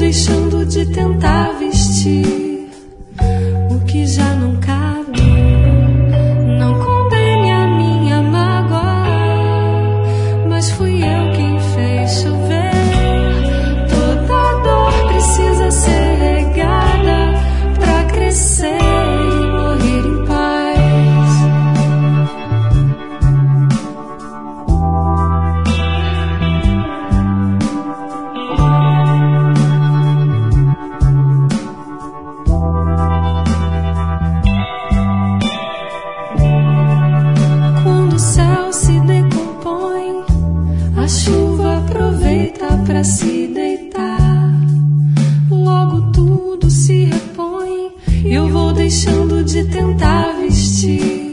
deixando de tentar vestir o que já não cabe. Não condene a minha mágoa, mas fui eu quem fez chover. Toda dor precisa ser regada pra crescer e morrer em paz. Quando o céu se decompõe, a chuva aproveita pra se deitar. Logo tudo se repõe, eu vou deixando de tentar vestir